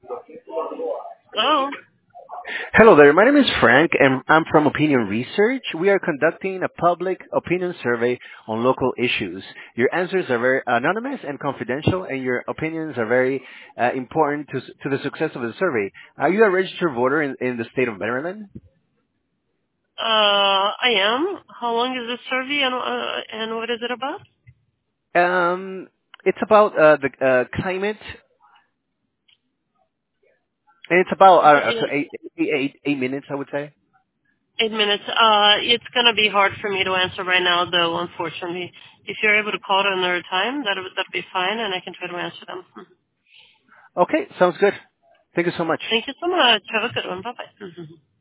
Oh, Hello there. My name is Frank, and I'm from Opinion Research. We are conducting a public opinion survey on local issues. Your answers are very anonymous and confidential, and your opinions are very important to the success of the survey. Are you a registered voter in the state of Maryland? I am. How long is this survey and what is it about? Um, it's about the climate, and it's about Okay, 8 minutes, I would say. 8 minutes. It's gonna be hard for me to answer right now, though. Unfortunately, if you're able to call at another time, that'd be fine, and I can try to answer them. Okay, sounds good. Thank you so much. Thank you so much. Have a good one. Bye bye.